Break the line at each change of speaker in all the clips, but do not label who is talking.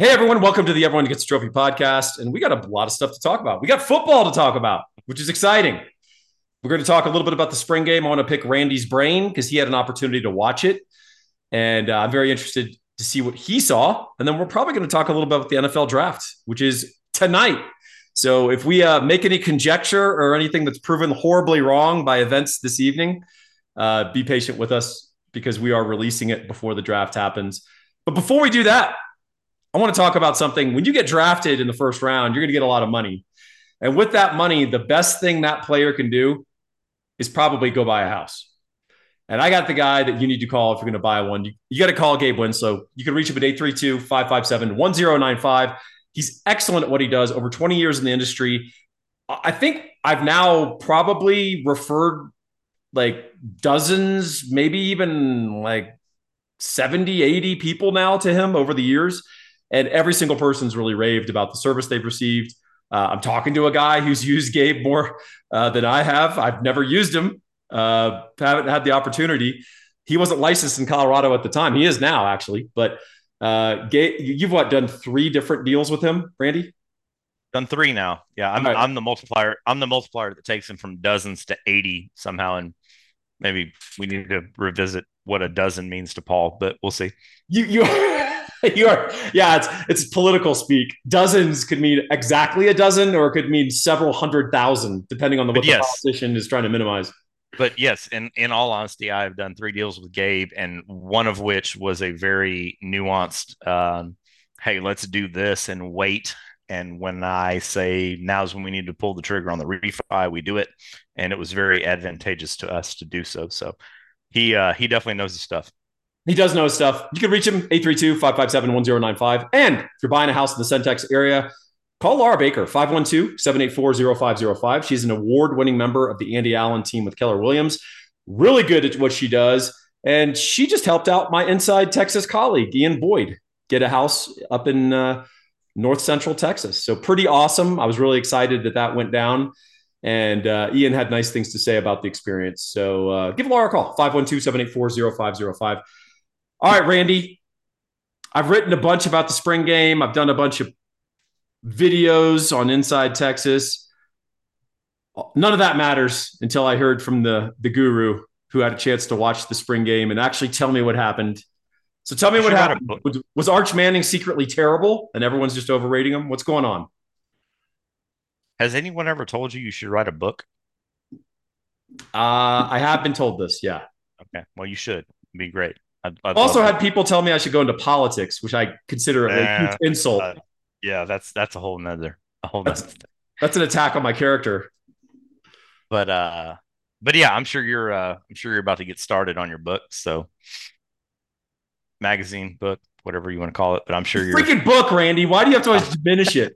Hey everyone, welcome to the Everyone Gets a Trophy podcast. And we got a lot of stuff to talk about. We got football to talk about, which is exciting. We're going to talk a little bit about the spring game. I want to pick Randy's brain because he had an opportunity to watch it. And I'm very interested to see what he saw. And then we're probably going to talk a little bit about the NFL draft, which is tonight. So if we make any conjecture or anything that's proven horribly wrong by events this evening, be patient with us because we are releasing it before the draft happens. But before we do that, I want to talk about something. When you get drafted in the first round, you're going to get a lot of money. And with that money, the best thing that player can do is probably go buy a house. And I got the guy that you need to call if you're going to buy one. You got to call Gabe Winslow. You can reach him at 832-557-1095. He's excellent at what he does, over 20 years in the industry. I think I've now probably referred like dozens, maybe even like 70, 80 people now to him over the years. And every single person's really raved about the service they've received. I'm talking to a guy who's used Gabe more than I have. I've never used him, haven't had the opportunity. He wasn't licensed in Colorado at the time. He is now, actually. But Gabe, you've done 3 different deals with him, Randy?
Done 3 now. Yeah,
All
I'm
right.
I'm the multiplier. I'm the multiplier that takes him from dozens to 80 somehow. And maybe we need to revisit what a dozen means to Paul, but we'll see.
You you are, yeah, it's political speak. Dozens could mean exactly a dozen, or it could mean several hundred thousand, depending on
But
what the
yes,
politician is trying to minimize.
in all honesty, I've done 3 deals with Gabe, and one of which was a very nuanced, hey, let's do this and wait. And when I say now's when we need to pull the trigger on the refi, we do it. And it was very advantageous to us to do so. So he definitely knows his stuff.
He does know stuff. You can reach him 832-557-1095. And if you're buying a house in the Centex area, call Laura Baker, 512-784-0505. She's an award-winning member of the Andy Allen team with Keller Williams. Really good at what she does. And she just helped out my inside Texas colleague, Ian Boyd, get a house up in North Central Texas. So pretty awesome. I was really excited that that went down. And Ian had nice things to say about the experience. So give Laura a call, 512-784-0505. All right, Randy. I've written a bunch about the spring game. I've done a bunch of videos on Inside Texas. None of that matters until I heard from the guru who had a chance to watch the spring game and actually tell me what happened. So tell me
You
what
should write a
happened.
book.
Was Arch Manning secretly terrible and everyone's just overrating him? What's going on?
Has anyone ever told you you should write a book?
I have been told this, yeah.
Okay, well, you should. It'd be great. I'd love
Also
to.
had people tell me I should go into politics, which I consider a huge
Eh,
insult.
uh, yeah, that's a whole nother
That's
thing.
that's an attack on my character.
But uh, but yeah, I'm sure you're about to get started on your book. So magazine, book, whatever you want to call it. But I'm
The
sure you're.
freaking book, Randy. Why do you have to always diminish it?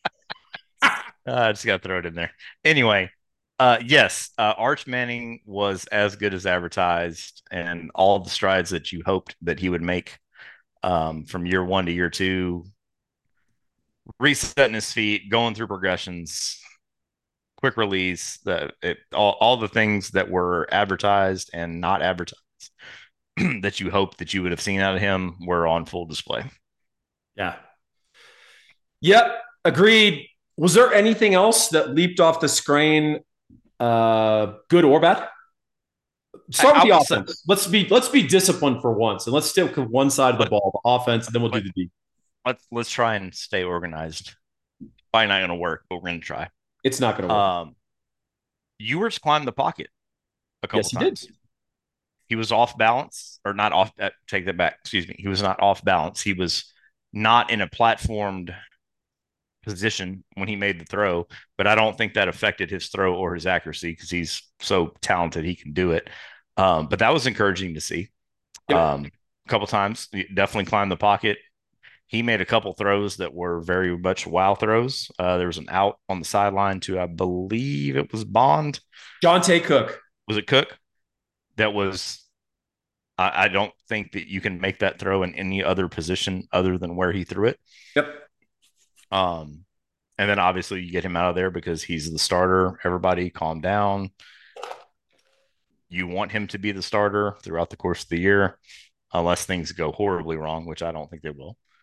I just got to throw it in there. Anyway, yes, Arch Manning was as good as advertised, and all the strides that you hoped that he would make from year 1 to year 2, resetting his feet, going through progressions, quick release, all the things that were advertised and not advertised that you hoped that you would have seen out of him were on full display.
Yeah. Yep. Agreed. Was there anything else that leaped off the screen, good or bad? Start with
I
the
will say,
offense. Let's be disciplined for once, and let's stick with one side of the
let,
ball, the offense, and then we'll do
let,
the D.
let's try and stay organized. Probably not going to work, but we're going to try.
It's not going to work.
Um, Ewers climbed the pocket a
Yes,
couple
he did.
times. He was off balance, or not off. Take that back. Excuse me. He was not off balance. He was not in a platformed position when he made the throw, but I don't think that affected his throw or his accuracy because he's so talented he can do it. But that was encouraging to see.
Yep.
A couple times, he definitely climbed the pocket. He made a couple throws that were very much wow throws. There was an out on the sideline to, I believe it was Bond.
Jonte Cook.
Was it Cook? That was. I don't think that you can make that throw in any other position other than where he threw it.
Yep.
Um, and then obviously you get him out of there because he's the starter. Everybody calm down. You want him to be the starter throughout the course of the year, unless things go horribly wrong, which I don't think they will.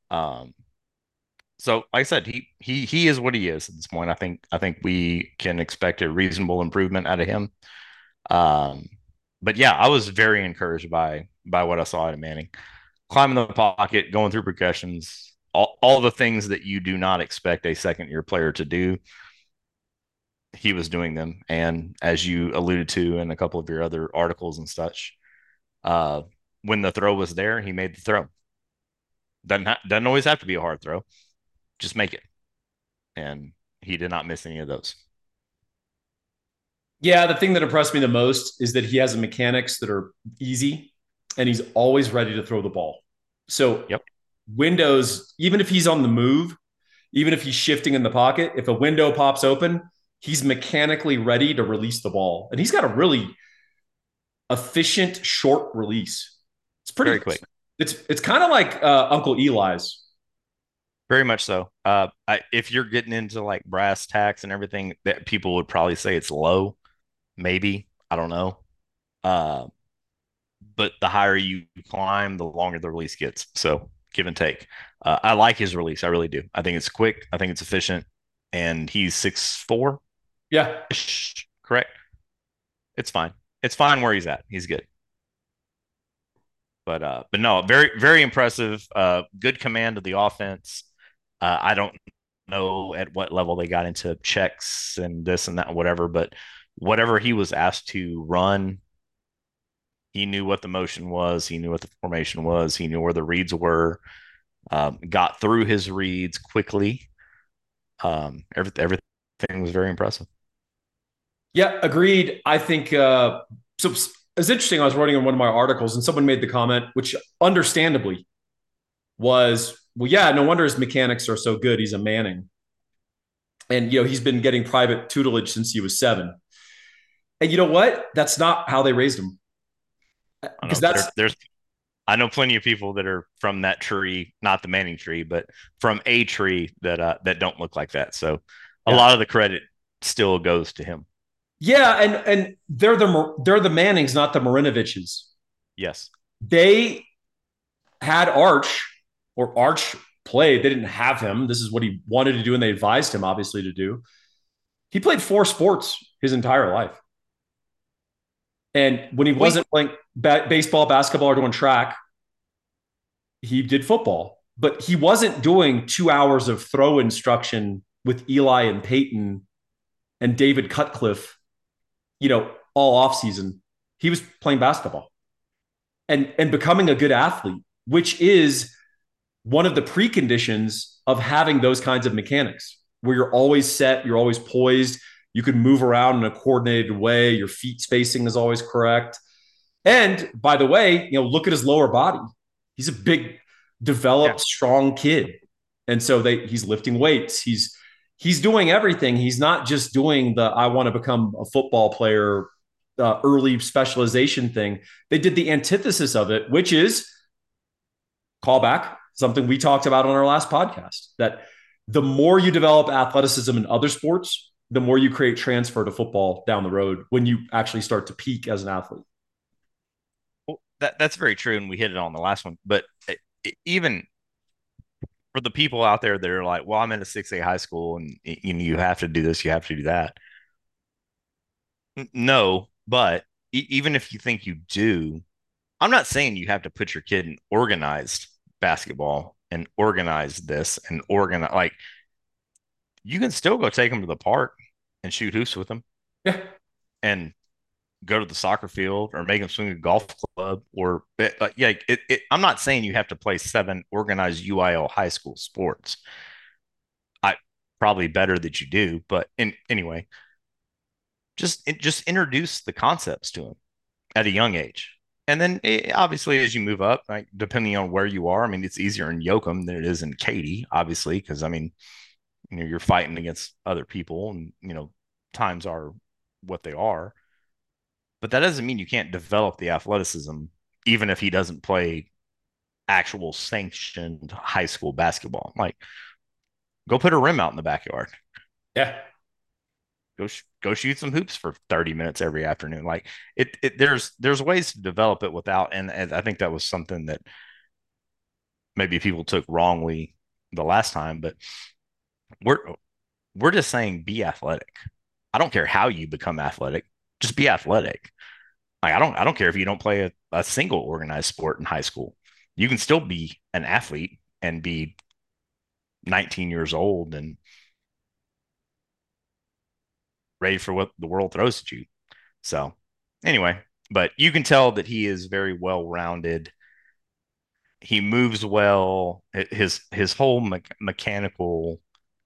Um, so like I said, he is what he is at this point. I think we can expect a reasonable improvement out of him. Um, but yeah, I was very encouraged by what I saw out of Manning. Climbing the pocket, going through progressions, all the things that you do not expect a second year player to do, he was doing them. And as you alluded to in a couple of your other articles and such, uh, when the throw was there, he made the throw. Doesn't always have to be a hard throw. Just make it. And he did not miss any of those.
Yeah, the thing that impressed me the most is that he has mechanics that are easy and he's always ready to throw the ball. So,
Yep.
windows, even if he's on the move, even if he's shifting in the pocket, if a window pops open, he's mechanically ready to release the ball. And he's got a really efficient short release. It's pretty,
Very quick.
it's kind of like Uncle Eli's.
Very much so. If you're getting into like brass tacks and everything, that people would probably say it's low, maybe. I don't know. Uh, but the higher you climb, the longer the release gets. So give and take. I like his release. I really do. I think it's quick. I think it's efficient. And he's 6'4"
Yeah.
ish, correct? It's fine. It's fine where he's at. He's good. But no, very, very impressive. Good command of the offense. I don't know at what level they got into checks and this and that, whatever, but whatever he was asked to run, he knew what the motion was. He knew what the formation was. He knew where the reads were. Got through his reads quickly. Everything was very impressive.
Yeah, agreed. I think so. It's interesting. I was writing in one of my articles, and someone made the comment, which understandably was, well, yeah, no wonder his mechanics are so good. He's a Manning, and he's been getting private tutelage since he was 7. And you know what? That's not how they raised him,
I
because
know
that's
there's I know plenty of people that are from that tree, not the Manning tree, but from a tree that don't look like that. So a
yeah,
lot of the credit still goes to him.
yeah, and they're the Mannings, not the Marinoviches.
Yes.
They had Arch, or Arch played. They didn't have him. This is what he wanted to do, and they advised him obviously to do. He played 4 sports his entire life. And when he
We
wasn't playing baseball, basketball, or doing track, he did football. But he wasn't doing 2 hours of throw instruction with Eli and Peyton and David Cutcliffe, all off season. He was playing basketball and becoming a good athlete, which is one of the preconditions of having those kinds of mechanics where you're always set, you're always poised, you can move around in a coordinated way, your feet spacing is always correct. And by the way, look at his lower body. He's a big,
Yeah.
developed, strong kid. And so he's lifting weights. He's doing everything. He's not just doing the I want to become a football player early specialization thing. They did the antithesis of it, which is callback, something we talked about on our last podcast, that the more you develop athleticism in other sports, the more you create transfer to football down the road when you actually start to peak as an athlete.
Well, that's very true, and we hit it on the last one. But even for the people out there that are like, "Well, I'm in a 6A high school, and you have to do this, you have to do that." No, but even if you think you do, I'm not saying you have to put your kid in organized basketball and organize this and organize. Like you can still go take them to the park and shoot hoops with them
Yeah.
and go to the soccer field or make them swing a golf club or yeah. I'm not saying you have to play 7 organized UIL high school sports. I probably better that you do, but anyway, just introduce the concepts to them at a young age. And then obviously, as you move up, like depending on where you are, I mean, it's easier in Yoakum than it is in Katy, obviously, because I mean, you're fighting against other people, and times are what they are. But that doesn't mean you can't develop the athleticism, even if he doesn't play actual sanctioned high school basketball. Like, go put a rim out in the backyard.
Yeah.
Go shoot some hoops for 30 minutes every afternoon. Like there's ways to develop it without, and I think that was something that maybe people took wrongly the last time, but we're we're just saying be athletic. I don't care how you become athletic, just be athletic. Like I don't care if you don't play a single organized sport in high school. You can still be an athlete and be 19 years old and ready for what the world throws at you. So anyway, but you can tell that he is very well rounded. He moves well. His whole mechanical,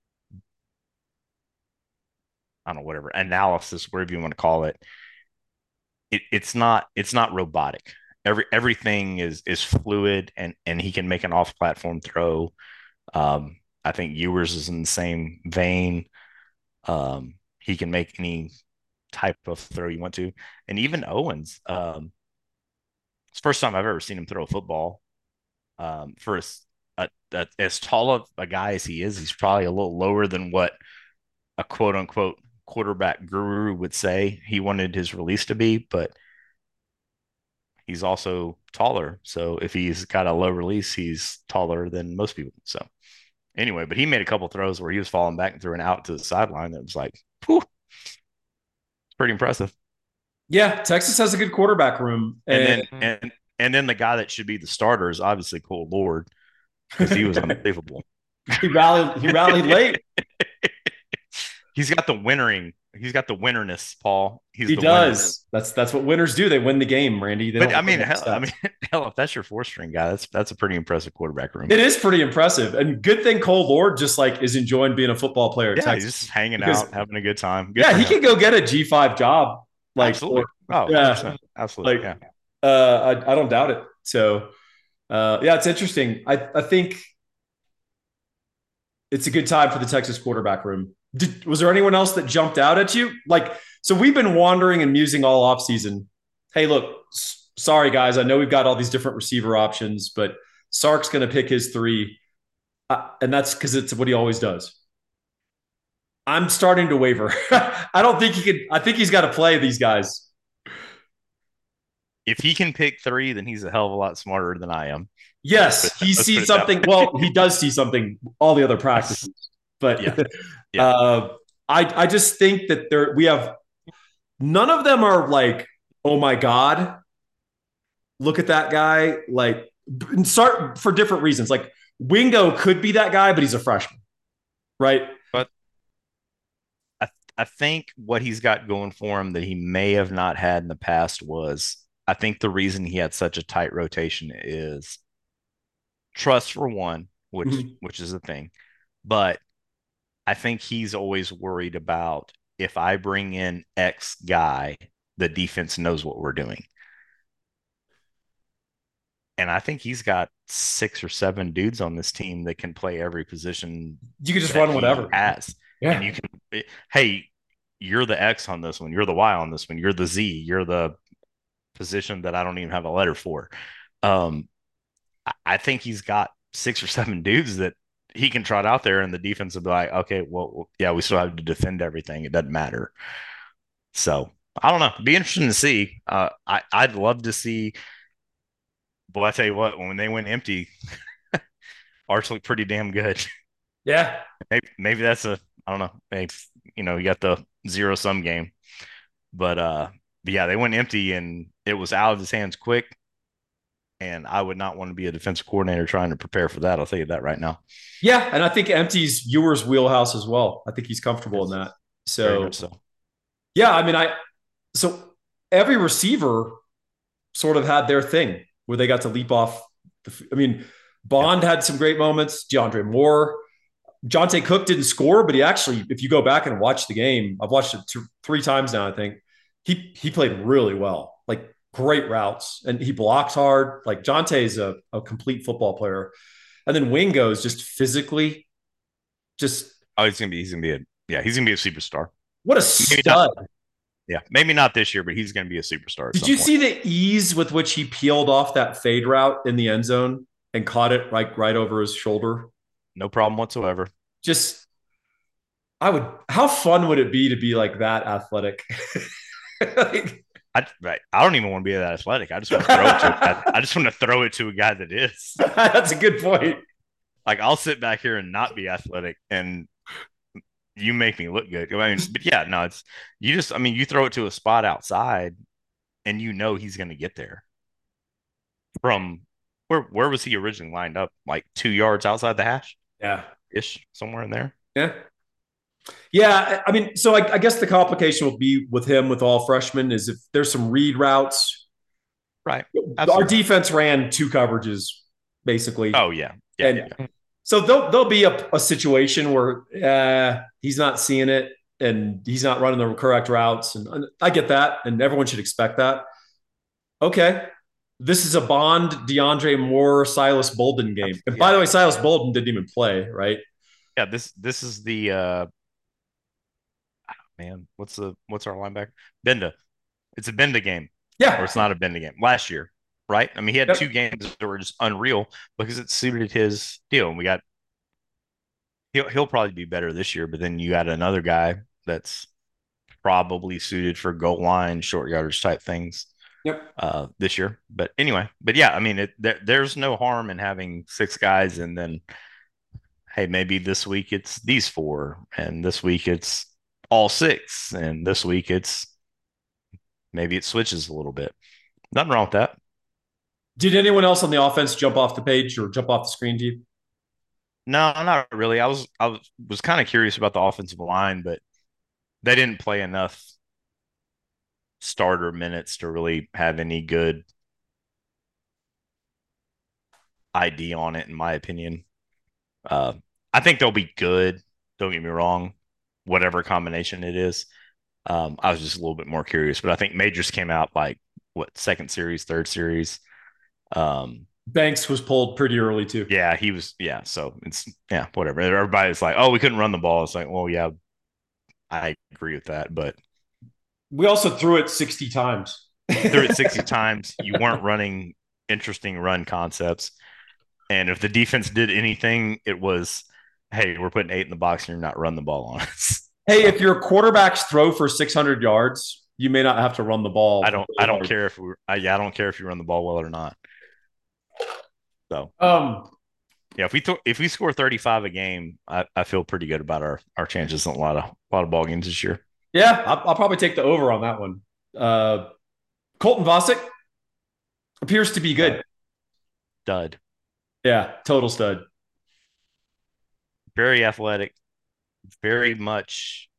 I don't know, whatever analysis, whatever you want to call it, it's not robotic. Everything is fluid, and he can make an off platform throw. I think Ewers is in the same vein. He can make any type of throw you want to, and even Owens. It's the first time I've ever seen him throw a football. For as tall of a guy as he is, he's probably a little lower than what a quote unquote quarterback guru would say he wanted his release to be, but he's also taller. So if he's got a low release, he's taller than most people. So anyway, but he made a couple throws where he was falling back and threw an out to the sideline that was like, whew, it's pretty impressive.
Yeah, Texas has a good quarterback room,
And
and
then and then the guy that should be the starter is obviously Cole Lord because he was unbelievable.
he rallied late.
He's got the wintering. He's got the winterness, Paul. He's
He
the winner.
does. That's what winners do. They win the game, Randy. They
But
don't
I
run
mean,
the
hell,
stats.
hell, if that's your four string guy, that's a pretty impressive quarterback room.
It is pretty impressive, and good thing Cole Lord just like is enjoying being a football player at
Yeah, he's
Texas
just hanging
because
out, having a good time. Good
yeah,
for
he
him.
could go get a G5 job, like
Absolutely.
or
Oh,
yeah,
100%. Absolutely.
like
Yeah.
I don't doubt it. So yeah, it's interesting. I think it's a good time for the Texas quarterback room. Was there anyone else that jumped out at you? Like, so we've been wandering and musing all off season. Hey, look, sorry guys, I know we've got all these different receiver options, but Sark's going to pick his three, and that's because it's what he always does. I'm starting to waver. I don't think he could. I think he's got to play these guys.
If he can pick three, then he's a hell of a lot smarter than I am.
Yes, he
Let's put
sees
it that
something.
way.
Well, he does see something all the other practices, but
Yeah. Yeah.
uh, I just think that we have none of them are like, oh my god, look at that guy. Like, start for different reasons. Like Wingo could be that guy, but he's a freshman, right?
But I think what he's got going for him that he may have not had in the past was I think the reason he had such a tight rotation is trust for one,
Mhm.
which is a thing. But I think he's always worried about if I bring in X guy, the defense knows what we're doing. And I think he's got 6 or 7 dudes on this team that can play every position
You could just
that
run
he
whatever.
has. And
Yeah.
you can, hey, you're the X on this one, you're the Y on this one, you're the Z, you're the position that I don't even have a letter for. Um, I think he's got 6 or 7 dudes that he can trot out there, and the defense will be like, okay, well, yeah, we still have to defend everything. It doesn't matter. So I don't know. Be interesting to see. I'd love to see. Well, I tell you what, when they went empty, Arch looked pretty damn good.
Yeah.
Maybe that's a I don't know. Maybe, you got the zero sum game, but yeah, they went empty and it was out of his hands quick. And I would not want to be a defensive coordinator trying to prepare for that. I'll tell you that right now.
Yeah. And I think empties Ewer's wheelhouse as well. I think he's comfortable in
Yes,
that.
very
So
much so.
yeah, I mean, so every receiver sort of had their thing where they got to leap off. I mean,
Yep.
Bond had some great moments. DeAndre Moore, Jonte Cook didn't score, but he actually, if you go back and watch the game, I've watched it 3 times now. I think he played really well, like great routes, and he blocked hard. Like Jonte is a complete football player, and then Wingo is just physically, just
Oh, he's gonna be a superstar.
what a
Maybe not.
stud.
Yeah, maybe not this year, but he's gonna be a superstar at
Did
some
you
point.
see the ease with which he peeled off that fade route in the end zone and caught it right over his shoulder?
No problem whatsoever.
Just how fun would it be to be like that athletic? Like,
I don't even want to be that athletic. I just want to throw it to a guy. I just want to throw it to a guy that is.
That's a good point.
Like I'll sit back here and not be athletic, and you make me look good. I mean, but yeah, no, it's you just. I mean, you throw it to a spot outside, and you know he's going to get there from where was he originally lined up? Like 2 yards outside the hash
Yeah.
ish, somewhere in there.
Yeah. Yeah. I mean, so I guess the complication will be with him with all freshmen is if there's some read routes.
Right.
Our
Absolutely.
defense ran two coverages basically.
Oh yeah. Yeah.
And so there'll be a situation where he's not seeing it and he's not running the correct routes. And I get that. And everyone should expect that. Okay. This is a Bond, DeAndre Moore, Silas Bolden game. And by the way, Silas Bolden didn't even play, right?
Yeah, this is the man, what's our linebacker? Benda. It's a Benda game. Or
Yeah.
it's not a Benda game. Last year, right? I mean, he had
Yep.
2 games that were just unreal because it suited his deal. And we got he'll probably be better this year, but then you got another guy that's probably suited for goal line, short yardage type things
Yep.
this year. But anyway, but yeah, I mean, there's no harm in having 6 guys, and then hey, maybe this week it's these 4, and this week it's all 6, and this week it's maybe it switches a little bit. Nothing wrong with that.
Did anyone else on the offense jump off the page or jump off the screen to you?
No, not really. I was kind of curious about the offensive line, but they didn't play enough starter minutes to really have any good ID on it, in my opinion. Uh, I think they'll be good. Don't get me wrong, whatever combination it is. I was just a little bit more curious, but I think Majors came out like what, second series, third series. Um,
Banks was pulled pretty early too.
yeah, he was. Yeah, so it's whatever. Everybody's like, oh, we couldn't run the ball. It's like, well, yeah, I agree with that, but
We also threw it 60 times.
threw it 60 times. You weren't running interesting run concepts. And if the defense did anything, it was, hey, we're putting 8 in the box and you're not running the ball on us.
Hey,
So
if your quarterbacks throw for 600 yards, you may not have to run the ball.
I don't care if I don't care if you run the ball well or not. So
Um,
yeah, if we score 35 a game, I feel pretty good about our chances in a lot of ball games this year.
yeah, I'll probably take the over on that one. Colton Vasek appears to be
Dud.
good.
Dud.
Yeah, total stud.
Very athletic, very much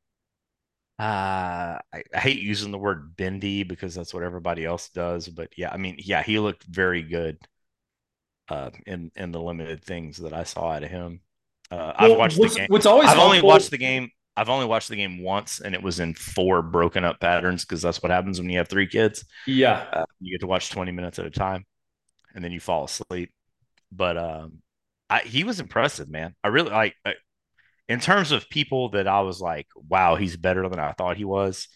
I hate using the word bendy because that's what everybody else does, but yeah, I mean, yeah, he looked very good in the limited things that I saw out of him. I've
Well,
watched the game.
what's always
I've only
helpful.
watched the game. I've only watched the game once, and it was in 4 broken up patterns because that's what happens when you have 3 kids.
Yeah.
You get to watch 20 minutes at a time, and then you fall asleep. But he was impressive, man. I really like in terms of people that I was like, wow, he's better than I thought he was.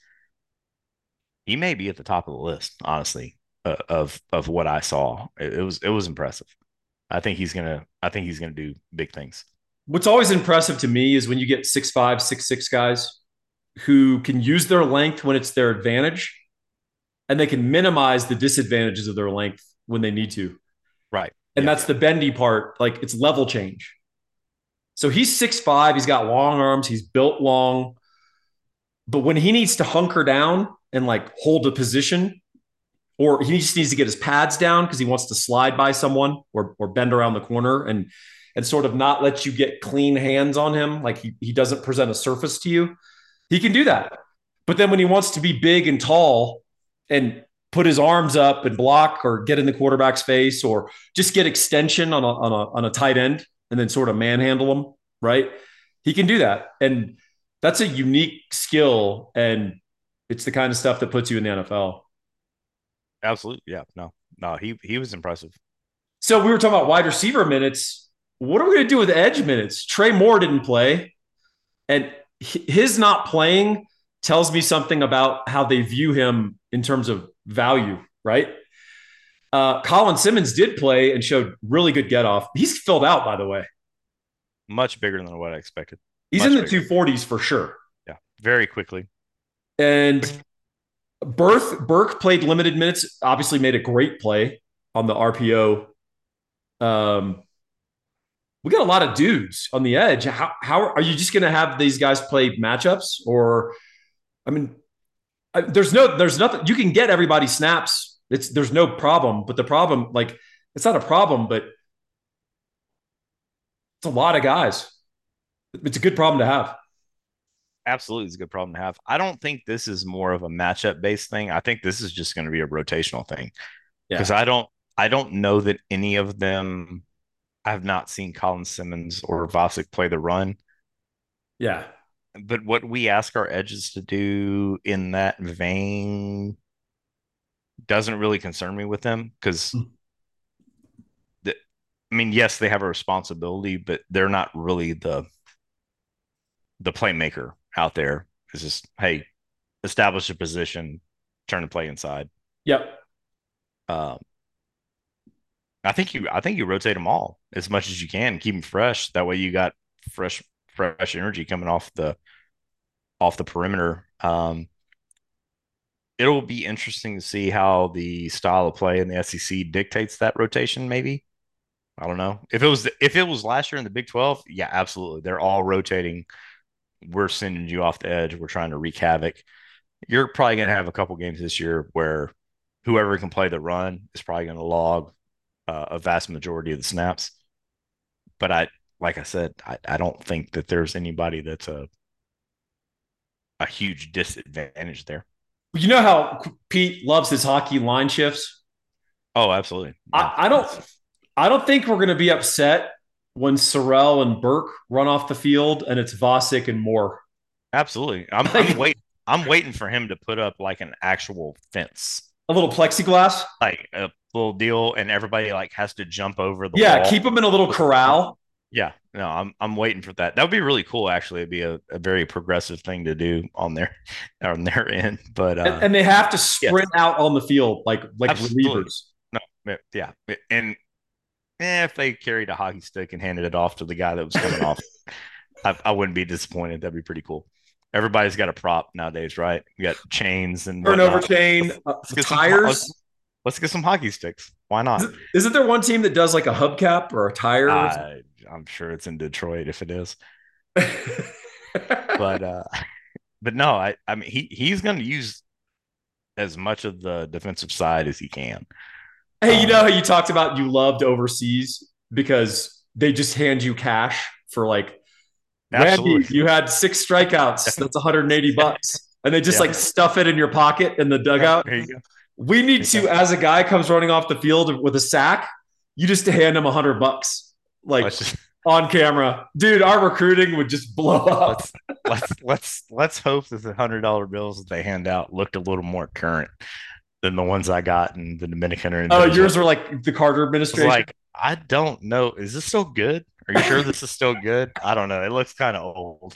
He may be at the top of the list, honestly, of what I saw. It was impressive. I think he's gonna do big things.
What's always impressive to me is when you get 6'5", 6'6" guys who can use their length when it's their advantage and they can minimize the disadvantages of their length when they need to.
Right.
And
Yeah.
that's the bendy part. Like it's level change. So he's 6'5", he's got long arms, he's built long. But when he needs to hunker down and like hold a position, or he just needs to get his pads down because he wants to slide by someone or bend around the corner and sort of not let you get clean hands on him, like he doesn't present a surface to you, he can do that. But then when he wants to be big and tall and put his arms up and block or get in the quarterback's face or just get extension on a tight end and then sort of manhandle him, right? He can do that. And that's a unique skill. And it's the kind of stuff that puts you in the NFL.
Absolutely. Yeah. No. No. He was impressive.
So we were talking about wide receiver minutes. What are we going to do with edge minutes? Trey Moore didn't play. And his not playing tells me something about how they view him in terms of value, right? Colin Simmons did play and showed really good get off. He's filled out, by the way.
Much bigger than what I expected.
He's
Much
in the
bigger.
240s for sure.
Yeah. Very quickly.
And Burke played limited minutes, obviously made a great play on the RPO. We got a lot of dudes on the edge. How are you just going to have these guys play matchups? Or, I mean, there's nothing. You can get everybody snaps. There's no problem. But the problem, like, it's not a problem, but it's a lot of guys. It's a good problem to have.
Absolutely, it's a good problem to have. I don't think this is more of a matchup based thing. I think this is just going to be a rotational thing because
Yeah.
I don't know that any of them. I have not seen Colin Simmons or Vosick play the run,
Yeah.
but what we ask our edges to do in that vein doesn't really concern me with them because I mean, yes, they have a responsibility, but they're not really the playmaker out there. It's just, hey, establish a position, turn the play inside.
Yep.
Um, I think you rotate them all as much as you can, keep them fresh. That way, you got fresh energy coming off the perimeter. It'll be interesting to see how the style of play in the SEC dictates that rotation. Maybe I don't know if it was last year in the Big 12. Yeah, absolutely. They're all rotating. We're sending you off the edge. We're trying to wreak havoc. You're probably going to have a couple games this year where whoever can play the run is probably going to log a vast majority of the snaps. But like I said, I don't think that there's anybody that's a huge disadvantage there.
You know how Pete loves his hockey line shifts?
Oh, absolutely. Yeah.
I don't think we're going to be upset when Sorrell and Burke run off the field and it's Vosick and Moore.
Absolutely. I'm waiting for him to put up like an actual fence,
A little plexiglass.
like a little deal, and everybody like has to jump over the
Yeah,
wall.
keep them in a little corral.
Yeah, no, I'm waiting for that. That would be really cool. Actually, it'd be a very progressive thing to do on their end. But
And they have to
yes,
sprint out on the field like
absolutely.
relievers.
No, yeah, and if they carried a hockey stick and handed it off to the guy that was coming off, I wouldn't be disappointed. That'd be pretty cool. Everybody's got a prop nowadays, right? We got chains and
Turnover
whatnot.
chain,
Let's get
tires.
let's get some hockey sticks. Why not?
Isn't there one team that does like a hubcap or a tire?
I'm sure it's in Detroit if it is.
Hey,
But but no, I mean he's going to use as much of the defensive side as he can.
you know
Um,
how you talked about you loved overseas because they just hand you cash for like Randy,
absolutely.
you had 6 strikeouts. That's 180
Yeah,
bucks. And they just
yeah,
like stuff it in your pocket in the
yeah.
dugout.
Here you go.
We need
Here you
to,
go.
as a guy comes running off the field with a sack, you just hand him 100 bucks, like
Let's just
on camera. Dude, our recruiting would just blow up.
let's let's hope that the $100 bills that they hand out looked a little more current than the ones I got in the Dominican or in
Oh,
Venezuela.
yours are like the Carter
It's
administration.
like I don't know. Is this still good? Are you sure this is still good? I don't know. It looks kind of old.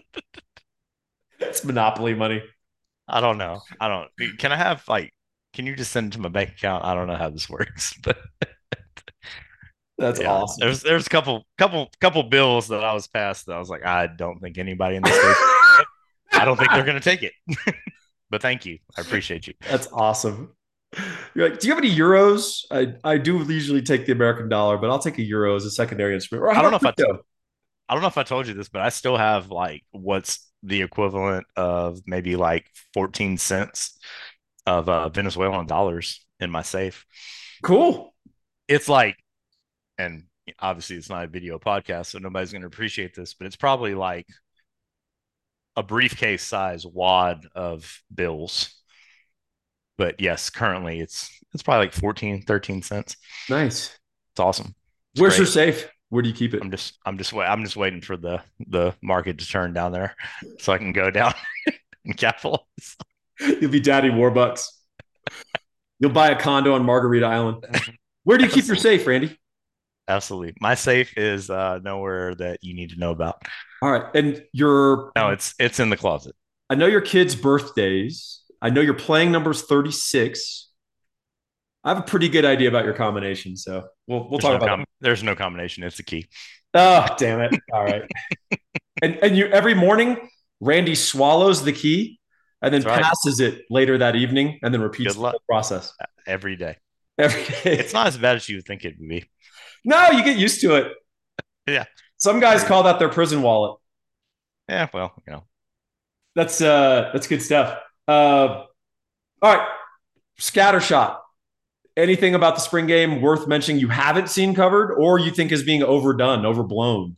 It's monopoly money.
I don't know. I don't. Can I have like? Can you just send it to my bank account? I don't know how this works, but
That's
yeah,
awesome.
there's a couple bills that I was passed that I was like, I don't think anybody in the state. I don't think they're gonna take it. But thank you. I appreciate you.
That's awesome. You're like, do you have any euros? I do usually take the American dollar, but I'll take a euro as a secondary instrument. Or how
I don't know
about
if
crypto?
I don't know if I told you this, but I still have like what's the equivalent of maybe like 14 cents of Venezuelan dollars in my safe.
Cool.
It's like, and obviously it's not a video podcast, so nobody's going to appreciate this, but it's probably like a briefcase size wad of bills. But yes, currently it's probably like 14, 13 cents.
Nice.
It's awesome. It's
Where's your
great.
safe? Where do you keep it?
I'm just waiting for the market to turn down there so I can go down and capitalize.
You'll be Daddy Warbucks. You'll buy a condo on Margarita Island. Where do you keep your
Absolutely.
safe, Randy?
Absolutely. My safe is nowhere that you need to know about.
All right. And your
No, it's in the closet.
I know your kids' birthdays. I know your playing number's 36. I have a pretty good idea about your combination, so we'll talk about that.
There's no combination. It's the key.
Oh, damn it. All right. And you every morning, Randy swallows the key and then
That's right.
passes it later that evening and then repeats
Good
the
luck
whole process
every day.
every
It's
day.
not as bad as you would think it would be.
No, you get used to it.
Yeah.
Some guys
True.
call that their prison wallet.
Yeah. Well,
That's good stuff. All right, scattershot. Anything about the spring game worth mentioning you haven't seen covered or you think is being overdone, overblown?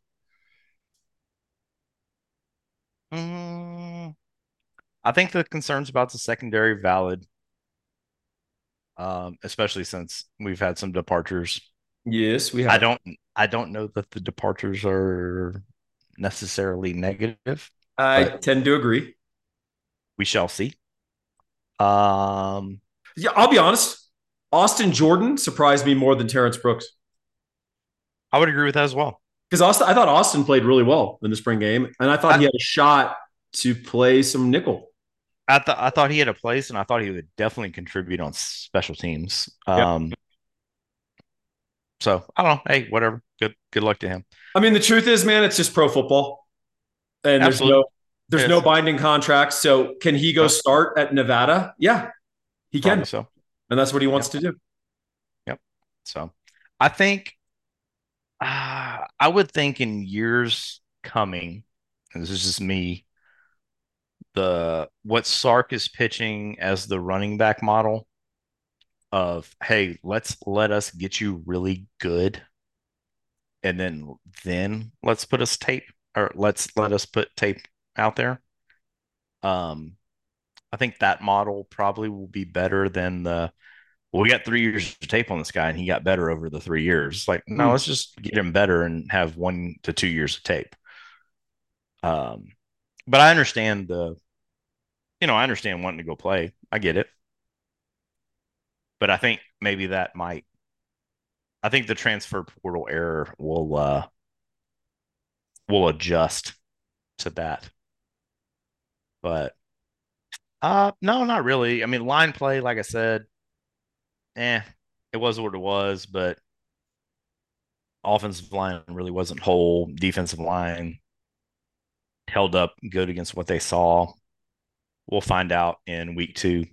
mm, I think the concerns about the secondary valid, especially since we've had some departures.
Yes, we
I
have.
don't I don't know that the departures are necessarily negative,
I
but
tend to agree.
we shall see. Um,
Yeah, I'll be honest. Austin Jordan surprised me more than Terrence Brooks
I would agree with that as well.
because I thought Austin played really well in the spring game, and I thought
I
he had a shot to play some nickel.
I thought he had a place, and I thought he would definitely contribute on special teams.
Yeah,
So I don't know. Hey, whatever. Good luck to him.
I mean the truth is, man, it's just pro football, and
Absolutely,
there's
it
no
is.
binding contracts. So can he go
Nope,
start at Nevada? Yeah, he
probably
can,
so.
and that's what he wants
Yep,
to do.
yep. So I think I would think in years coming, and this is just me, the what Sark is pitching as the running back model of, hey, let us get you really good, and then let's put us tape, or let us put tape out there. Um, I think that model probably will be better than well, we got 3 years of tape on this guy and he got better over the 3 years. Like, no,
Hmm.
let's just get him better and have 1 to 2 years of tape. Um, but I understand I understand wanting to go play. I get it. But I think maybe I think the transfer portal error will adjust to that. But no, not really. I mean, line play, like I said, eh, it was what it was, but offensive line really wasn't whole. Defensive line held up good against what they saw. We'll find out in week 2.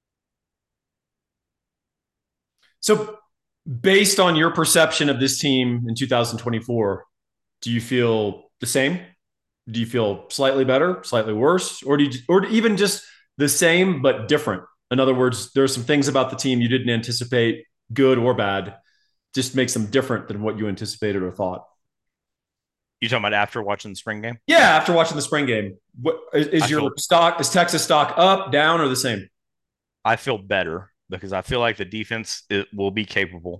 So, based on your perception of this team in 2024, do you feel the same? Do you feel slightly better, slightly worse, or or even just the same but different? In other words, there are some things about the team you didn't anticipate, good or bad, just makes them different than what you anticipated or thought.
You talking about after watching the spring game?
Yeah, after watching the spring game, what
I
is your
feel
stock? Is Texas stock up, down, or the same?
I feel better because I feel like the defense it will be capable.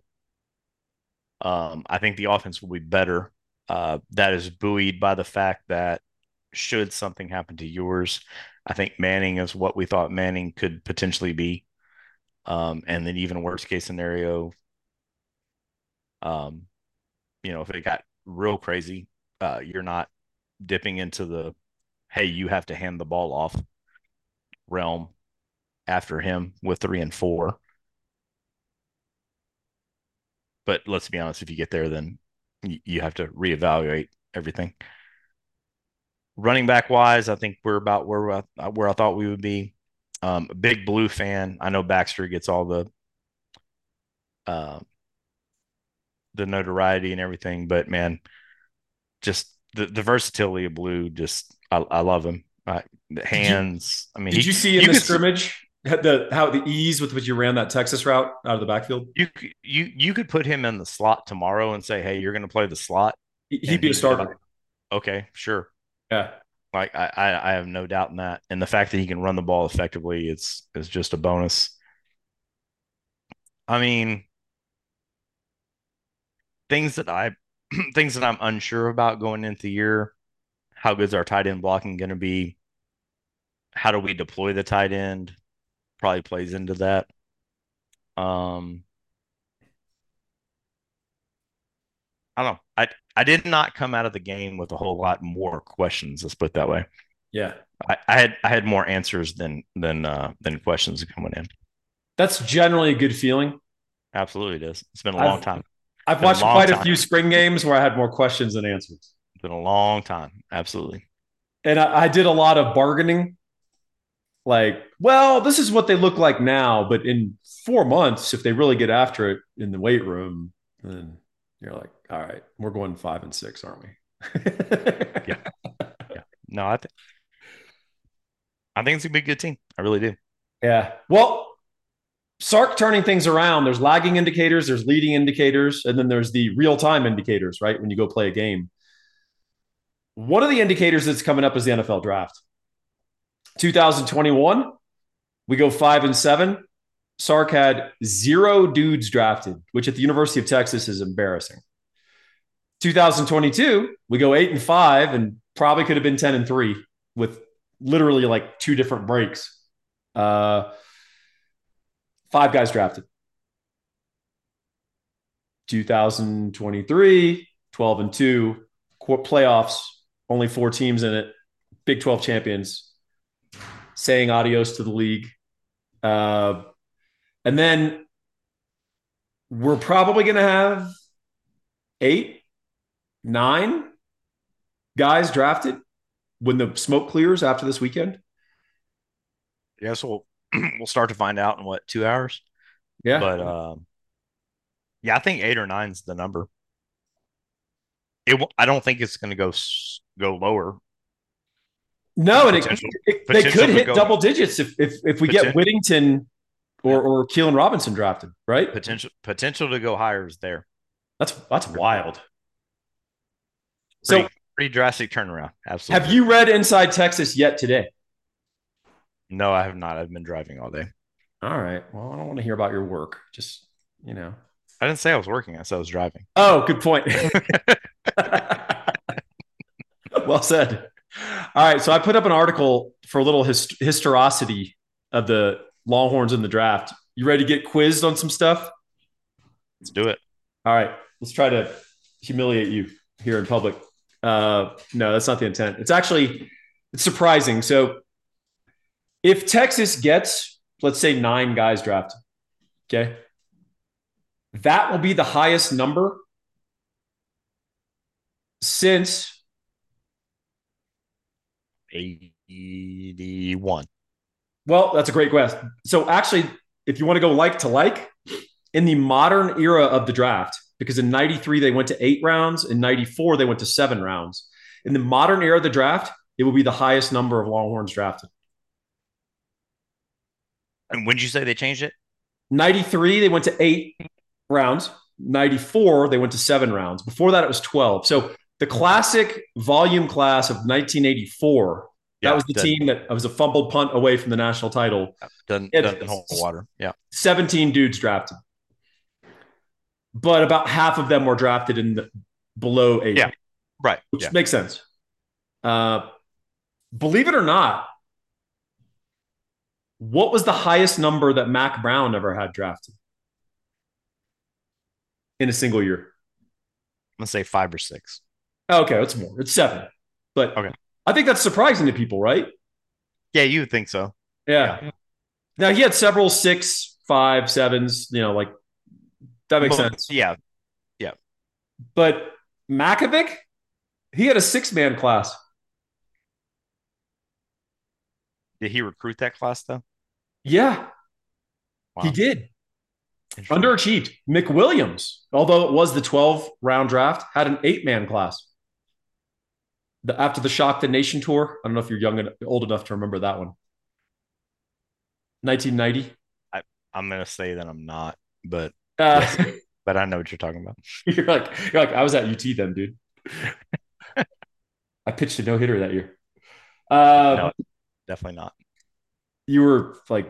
I think the offense will be better. That is buoyed by the fact that should something happen to yours, I think Manning is what we thought Manning could potentially be. And then even worst case scenario, um, if it got real crazy, you're not dipping into the hey, you have to hand the ball off realm after him with 3 and 4. But let's be honest, if you get there, then you have to reevaluate everything. Running back wise, I think we're about where I thought we would be. A big blue fan. I know Baxter gets all uh, the notoriety and everything, but man, just the versatility of blue. Just I love him. The
Did you
hands. I mean,
did you see in
you
the
could
scrimmage the ease with which you ran that Texas route out of the backfield?
you could put him in the slot tomorrow and say, hey, you're going to play the slot,
He'd
and
be a
he'd be like,
starter.
okay, sure.
Yeah.
Like I have no doubt in that, and the fact that he can run the ball effectively is just a bonus. I mean, things that I things that I'm unsure about going into the year. How good's our tight end blocking going to be? How do we deploy the tight end? Probably plays into that. Um, I don't know. I did not come out of the game with a whole lot more questions. Let's put it that way.
Yeah.
I had more answers than questions coming in.
That's generally a good feeling.
Absolutely, it is. It's been a long
I've
time.
I've
Been a
watched
long
quite a
time.
few spring games where I had more questions than answers.
Been a long time. Absolutely.
And I did a lot of bargaining like, well, this is what they look like now, but in 4 months, if they really get after it in the weight room, then you're like, all right, we're going 5-6, aren't we?
Yeah, yeah. No, I think it's gonna be a good team. I really do.
Yeah. Well, Sark turning things around. There's lagging indicators, there's leading indicators, and then there's the real time indicators, right? When you go play a game. One of the indicators that's coming up is the NFL draft. 2021, we go 5-7. Sark had 0 dudes drafted, which at the University of Texas is embarrassing. 2022, we go 8-5 and probably could have been 10-3 with literally like 2 different breaks. 5 guys drafted. 2023, 12-2, playoffs, only 4 teams in it, Big 12 champions, saying adios to the league. And then we're probably going to have 8, 9 guys drafted when the smoke clears after this weekend.
Yeah, so we'll start to find out in what 2 hours.
Yeah.
But yeah, I think 8 or 9's the number. I don't think it's going to go lower.
No, and
Potential
they could
potential to
hit
go
double digits if we get
potential
Whittington
yeah
or Keelan Robinson drafted, right?
potential to go higher is there.
That's wild. So,
Pretty drastic turnaround.
have
Absolutely.
you read Inside Texas yet today?
No, I have not. I've been driving all day.
All right. Well, I don't want to hear about your work. Just, you know.
I didn't say I was working. I said I was driving.
Oh, good point. Well said. All right. So I put up an article for a little historicity of the Longhorns in the draft. You ready to get quizzed on some stuff?
Let's do it.
All right. Let's try to humiliate you here in public. No, that's not the intent. It's surprising. So if Texas gets, let's say, 9 guys drafted, okay, that will be the highest number since
81.
Well, that's a great question. So actually, if you want to go like to like, in the modern era of the draft, because in 93 they went to 8 rounds, in 94 they went to 7 rounds. In the modern era of the draft, it will be the highest number of Longhorns drafted.
And when did you say they changed it?
93 they went to 8 rounds. 94 they went to 7 rounds. Before that it was 12. So the classic volume class of 1984, that
Yeah,
was the team that was a fumbled punt away from the national title.
doesn't hold water. Yeah.
17 dudes drafted, but about half of them were drafted in the below 8.
Yeah. Right.
Which
Yeah.
makes sense. Uh, Believe it or not, what was the highest number that Mac Brown ever had drafted in a single year?
I'm gonna say 5 or 6.
Oh, okay, it's more. It's 7. But
Okay.
I think that's surprising to people, right?
Yeah, you would think so.
Yeah.
Yeah.
Now he had several 6, 5, 7s. Like that makes sense.
Yeah. Yeah.
But Makovic, he had a 6-man class.
Did he recruit that class though?
Yeah, he
Wow.
did.
Interesting.
Underachieved. McWilliams, although it was the 12-round draft, had an 8-man class. After the Shock the Nation tour, I don't know if you're young and old enough to remember that one. 1990.
I'm gonna say that I'm not, but
Uh,
yes, but I know what you're talking about.
you're like, I was at UT then, dude. I pitched a no hitter that year.
No, definitely not.
You were like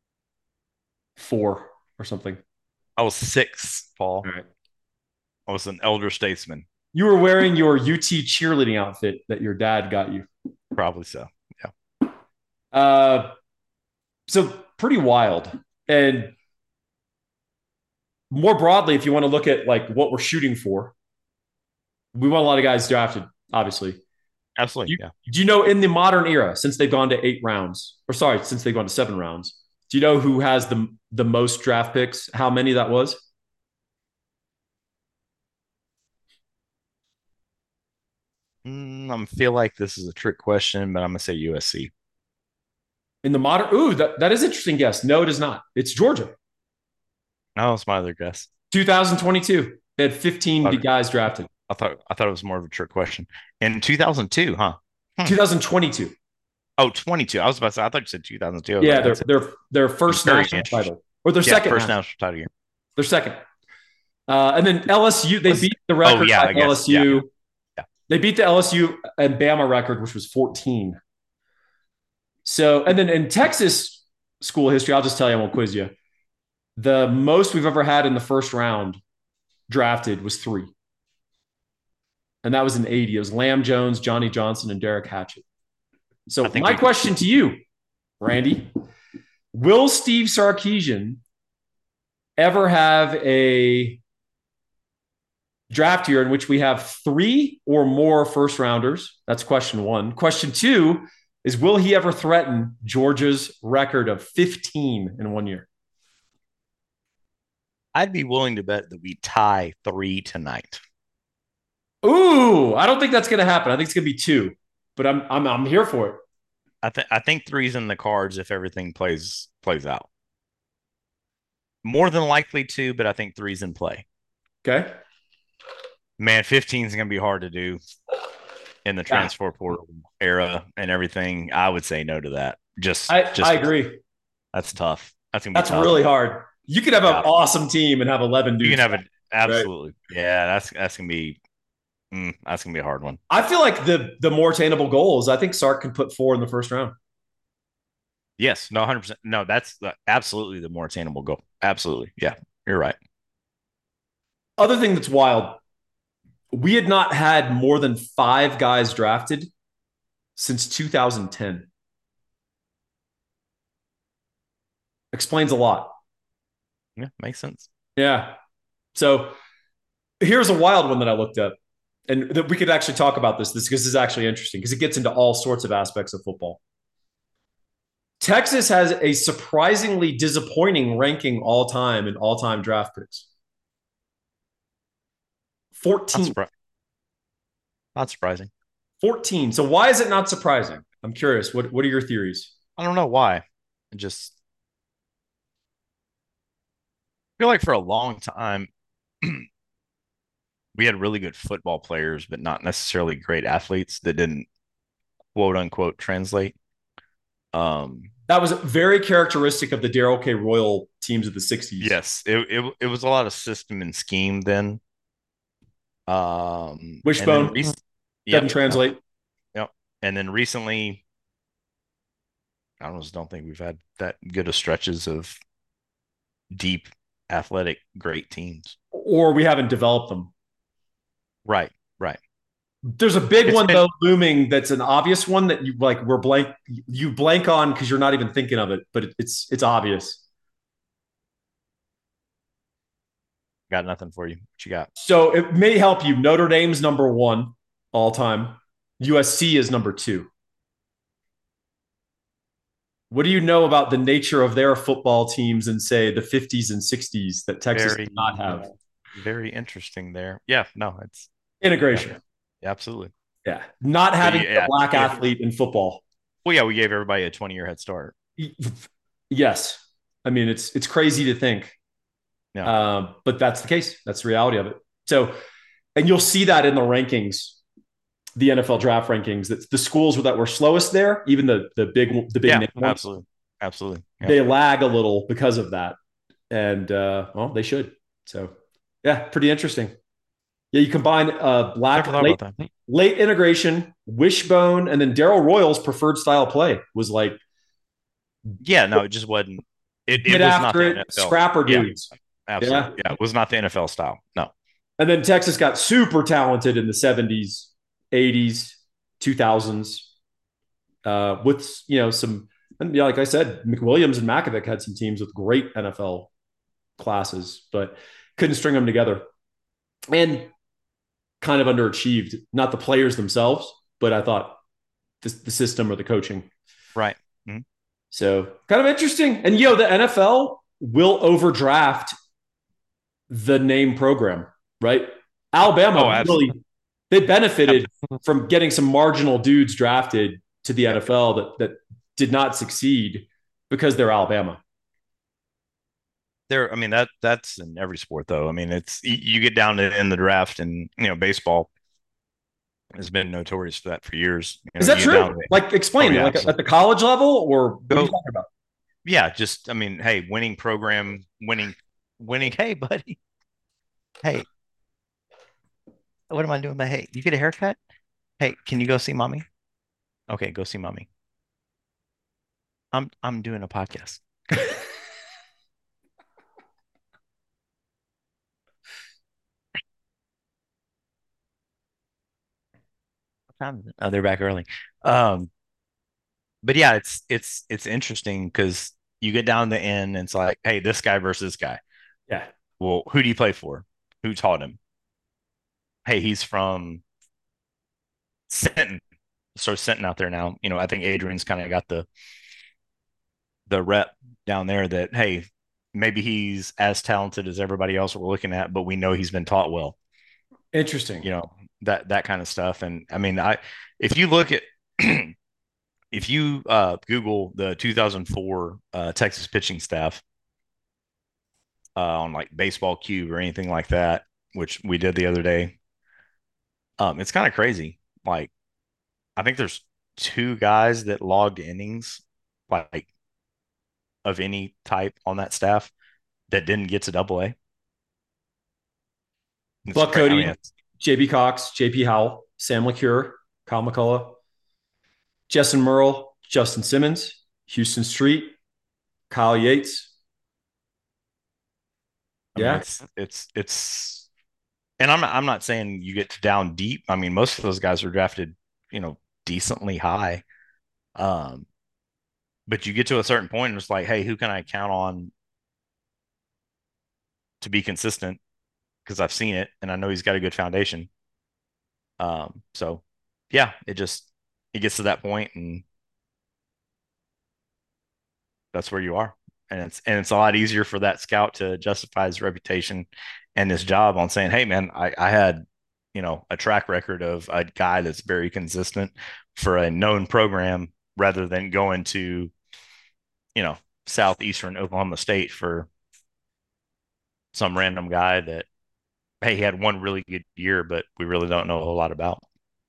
4 or something.
I was 6, Paul.
All right.
I was an elder statesman.
You were wearing your UT cheerleading outfit that your dad got you.
Probably so. Yeah.
Uh, so pretty wild. And more broadly, if you want to look at like what we're shooting for, we want a lot of guys drafted, obviously.
Absolutely. Yeah.
Do you know in the modern era, since they've gone to 8 rounds, or sorry, since they've gone to 7 rounds, do you know who has the most draft picks? How many that was?
I feel like this is a trick question, but I'm gonna say USC.
In the modern, ooh, that is an interesting guess. No, it is not. It's Georgia.
No, it's my other guess.
2022. They had 15
Okay.
guys drafted.
I thought it was more of a trick question. In 2002, huh?
2022.
Oh, 22. I was about to say, I thought you said 2002. I was
Yeah,
like,
their first
very
national
interesting.
title or their
Yeah,
second
first
national.
national title year.
Their second. And then LSU, they
Was
beat the
Oh
record
yeah,
by
I guess. Yeah,
LSU.
yeah.
They beat the LSU and Bama record, which was 14. So, and then in Texas school history, I'll just tell you, I won't quiz you. The most we've ever had in the first round drafted was 3. And that was in 80. It was Lamb Jones, Johnny Johnson, and Derek Hatchett.
I
So,
think
my
we
question to you, Randy, will Steve Sarkisian ever have a draft year in which we have 3 or more first rounders? That's question 1. Question 2 is, will he ever threaten Georgia's record of 15 in 1 year?
I'd be willing to bet that we tie 3 tonight.
Ooh, I don't think that's going to happen. I think it's going to be 2, but I'm here for it.
I think three's in the cards if everything plays out. More than likely 2, but I think three's in play.
Okay.
Man, 15 is going to be hard to do in the transfer portal era and everything. I would say no to that.
I agree.
That's tough. That's
really hard. You could have an awesome team and have 11 dudes.
You can have it absolutely.
Right?
Yeah, that's gonna be a hard one.
I feel like the more attainable goals, I think Sark can put 4 in the first round.
Yes, no, 100%. No, that's absolutely the more attainable goal. Absolutely, yeah, you're right.
Other thing that's wild, we had not had more than 5 guys drafted since 2010. Explains a lot.
Yeah, makes sense.
Yeah. So here's a wild one that I looked up, and that we could actually talk about this because this is actually interesting because it gets into all sorts of aspects of football. Texas has a surprisingly disappointing ranking all time in all time draft picks. 14.
Not surprising.
14. So why is it not surprising? I'm curious. What are your theories?
I don't know why. I just feel like for a long time we had really good football players, but not necessarily great athletes that didn't quote unquote translate.
That was very characteristic of the Darrell K. Royal teams of the 60s.
Yes, it was a lot of system and scheme then.
Wishbone doesn't translate.
Yep. And then recently, I don't think we've had that good of stretches of deep, athletic, great teams.
Or we haven't developed them.
Right.
There's a big one though looming that's an obvious one that you blank on because you're not even thinking of it, but it's obvious.
Got nothing for you. What you got?
So it may help you. Notre Dame's number 1 all time. USC is number 2. What do you know about the nature of their football teams in, say, the 50s and 60s that Texas did not have?
Very interesting there. Yeah, no, it's
integration.
Yeah, absolutely.
Yeah. Not having a black athlete in football.
Well, yeah, we gave everybody a 20-year head start.
Yes. I mean, it's crazy to think.
Yeah.
But that's the case. That's the reality of it. So, and you'll see that in the rankings, the NFL draft rankings, that the schools that were slowest there, even the big name ones,
absolutely.
Yeah. They lag a little because of that. And well, they should. So yeah, pretty interesting. Yeah, you combine late integration, wishbone, and then Darrell Royal's preferred style play was like.
Yeah, no, it just wasn't. It
was not the NFL. Scrapper dudes.
Absolutely. Yeah, it was not the NFL style. No.
And then Texas got super talented in the 70s, 80s, 2000s with, some, like I said, McWilliams and Makovic had some teams with great NFL classes, but couldn't string them together. And kind of underachieved, not the players themselves, but I thought the system or the coaching.
Right. Mm-hmm.
So kind of interesting. And, the NFL will overdraft the name program, right? Alabama they benefited from getting some marginal dudes drafted to the NFL that did not succeed because they're Alabama.
I mean, that's in every sport though. I mean, it's you get down to in the draft, and baseball has been notorious for that for years.
Is
You
that
get down
true?
to
Like,
oh
explain,
yeah,
like at
absolutely.
the college level, or what are you
Go
talking about?
yeah, just I mean, hey, winning program, winning. Hey, buddy. Hey, what am I doing? But hey, you get a haircut? Hey, can you go see mommy? Okay, go see mommy. I'm doing a podcast. What time is it? Oh, they're back early. Um, but yeah, it's interesting because you get down the end and it's like, hey, this guy versus this guy.
Yeah.
Well, who do you play for? Who taught him? Hey, he's from Sinton. So Sinton out there now. I think Adrian's kind of got the rep down there that hey, maybe he's as talented as everybody else we're looking at, but we know he's been taught well.
Interesting.
That kind of stuff. And I mean, I if you look at if you Google the 2004 Texas pitching staff on like Baseball Cube or anything like that, which we did the other day, it's kind of crazy. Like I think there's two guys that logged innings like of any type on that staff that didn't get to Double A. It's
Buck
crazy. I mean,
Cody, JB Cox, JP Howell, Sam LaCure, Kyle McCullough, Justin Merle, Justin Simmons, Houston Street, Kyle Yates. Yeah.
it's and I'm not saying you get to down deep. I mean, most of those guys were drafted, decently high. Um, but you get to a certain point and it's like, hey, who can I count on to be consistent? Because I've seen it and I know he's got a good foundation. So yeah, it gets to that point and that's where you are. And it's a lot easier for that scout to justify his reputation and his job on saying, hey man, I had, a track record of a guy that's very consistent for a known program rather than going to, you know, southeastern Oklahoma State for some random guy that, hey, he had one really good year, but we really don't know a whole lot about.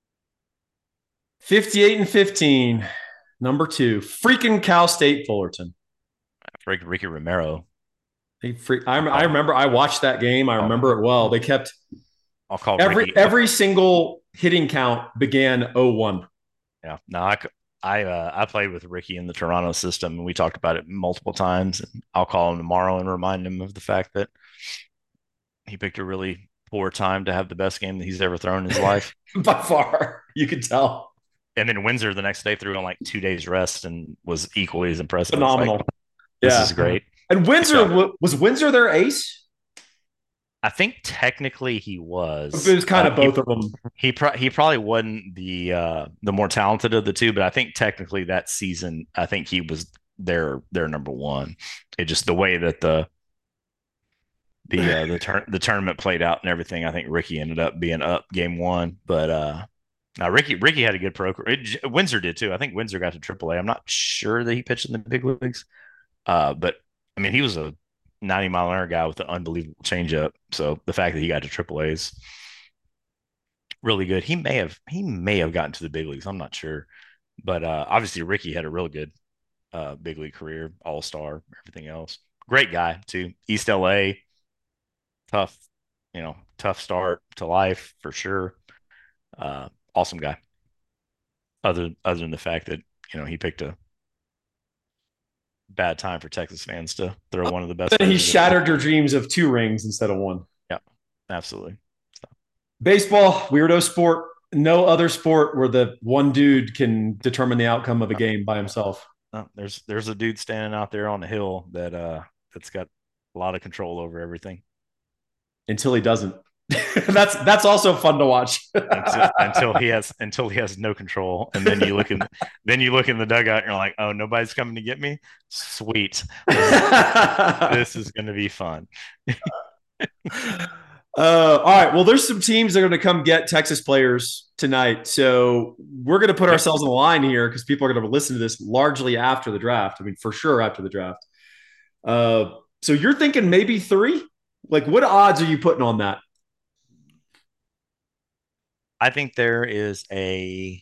58 and 15. Number two, freaking Cal State Fullerton.
Ricky Romero.
I remember I watched that game. I remember it well. They kept
I'll call
every
Ricky.
every single hitting count began 0-1.
Yeah. No, I played with Ricky in the Toronto system, and we talked about it multiple times. And I'll call him tomorrow and remind him of the fact that he picked a really poor time to have the best game that he's ever thrown in his life.
By far, you could tell.
And then Windsor the next day threw on like 2 days rest and was equally as impressive. It's like
Phenomenal.
this
Yeah.
is great.
And Windsor
Yeah.
was Windsor their ace?
I think technically he
It
was.
was kind of both of them.
He probably wasn't the more talented of the two, but I think technically that season, I think he was their number one. It just the way that the tournament played out and everything. I think Ricky ended up being up game one, but now Ricky had a good pro. Windsor did too. I think Windsor got to AAA. I'm not sure that he pitched in the big leagues, but I mean he was a 90-mile-an-hour guy with an unbelievable changeup. So the fact that he got to AAA is really good. He may have gotten to the big leagues. I'm not sure, but obviously Ricky had a real good big league career, All Star, everything else. Great guy too. East LA, tough, tough start to life for sure. Awesome guy. Other than the fact that he picked a bad time for Texas fans to throw one of the best
Then he
pitchers.
shattered your dreams of 2 rings instead of one.
Yeah, absolutely. So,
Baseball, weirdo sport. No other sport where the one dude can determine the outcome of a game by himself.
there's a dude standing out there on the hill that's got a lot of control over everything
Until he doesn't. That's also fun to watch.
until he has no control, and then you look in the dugout and you're like, oh, nobody's coming to get me. Sweet, this is going to be fun.
All right. Well, there's some teams that are going to come get Texas players tonight. So we're going to put
Yep.
ourselves on the line here because people are going to listen to this largely after the draft. I mean, for sure after the draft. So you're thinking maybe three? Like, what odds are you putting on that?
I think there is a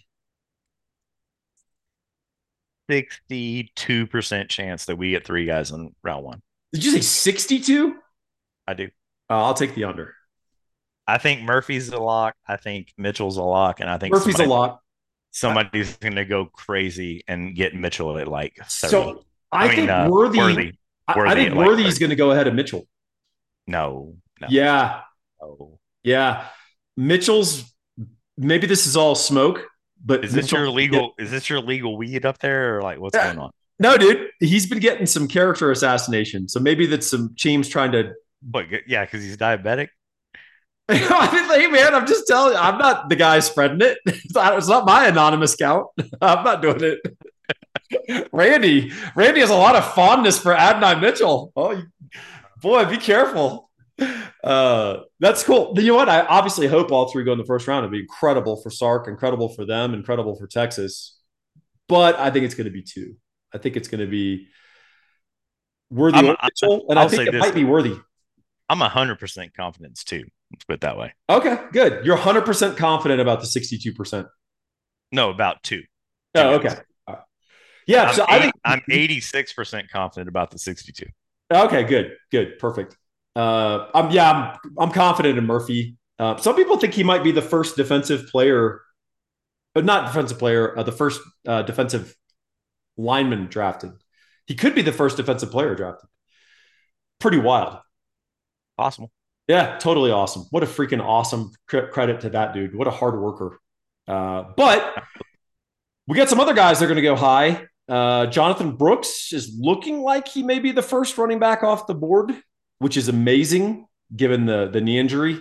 62% chance that we get three guys in round one.
Did you say 62?
I do.
I'll take the under.
I think Murphy's a lock. I think Mitchell's a lock, and I think
Murphy's a lot.
somebody's going to go crazy and get Mitchell at like 30.
So I think Worthy.
Worthy.
I think Worthy's going to go ahead of Mitchell.
No,
Yeah,
no.
yeah. Mitchell's maybe this is all smoke, but
Is this your legal? Is this your legal weed up there, or like what's going on?
No, dude, he's been getting some character assassination. So maybe that's some teams trying to.
What? Yeah, because he's diabetic.
Hey, man, I'm just telling you, I'm not the guy spreading it. It's not my anonymous account. I'm not doing it. Randy has a lot of fondness for Adonai Mitchell. Oh, boy, be careful. That's cool. You know what? I obviously hope all three go in the first round. It'd be incredible for Sark, incredible for them, incredible for Texas. But I think it's going to be two. I think it's going to be Worthy or Mitchell, and I think it might be Worthy.
I'm 100% confidence too. Let's put it that way.
Okay, good. You're 100% confident about the 62%.
No, about two.
Oh, okay. Right. Yeah,
I'm 86% confident about the 62.
Okay, good, perfect. I'm confident in Murphy. Some people think he might be the first defensive player, but not defensive player, the first defensive lineman drafted. He could be the first defensive player drafted. Pretty wild.
Possible.
Yeah, totally awesome. What a freaking awesome credit to that dude. What a hard worker. But we got some other guys that are going to go high. Jonathan Brooks is looking like he may be the first running back off the board, which is amazing given the knee injury.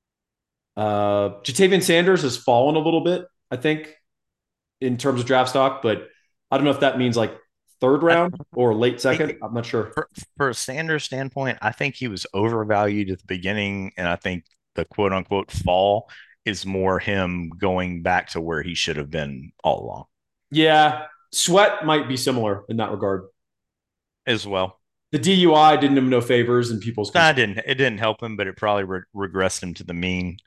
Jatavian Sanders has fallen a little bit, I think, in terms of draft stock, but I don't know if that means like third round or late second. I'm not sure.
For a Sanders standpoint, I think he was overvalued at the beginning, and I think the quote unquote fall is more him going back to where he should have been all along.
Yeah, Sweat might be similar in that regard
as well.
The DUI didn't do him no favors, and people's.
It didn't help him, but it probably regressed him to the mean.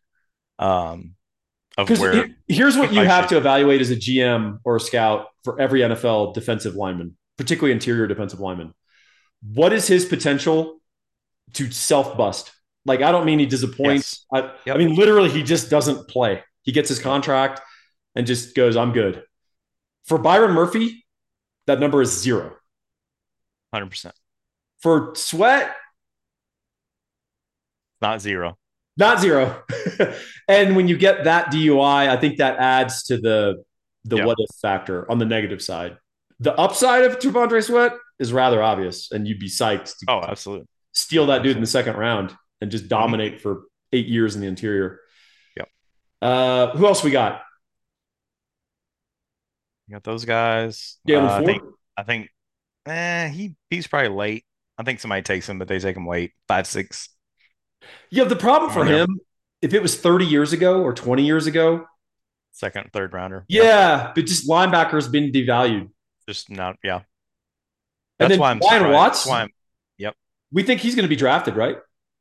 Here's what you have to evaluate as a GM or a scout for every NFL defensive lineman, particularly interior defensive lineman. What is his potential to self-bust? Like, I don't mean he disappoints. Yes. I mean, literally, he just doesn't play. He gets his contract and just goes, I'm good. For Byron Murphy, that number is 0.
100%.
For Sweat,
not 0.
Not 0. And when you get that DUI, I think that adds to the what if factor on the negative side. The upside of T'Vondre Sweat is rather obvious, and you'd be psyched to
absolutely
steal that dude in the second round and just dominate for 8 years in the interior.
Yep.
Who else we got?
You got those guys.
Jaylan
Ford? I think he's probably late. I think somebody takes him, but they take him late, 5, 6.
Yeah, the problem for him, if it was 30 years ago or 20 years ago,
second, third rounder.
Yeah, but just linebackers been devalued.
Just not, yeah.
That's why I'm Ryan Watts.
That's why yep.
We think he's going to be drafted, right?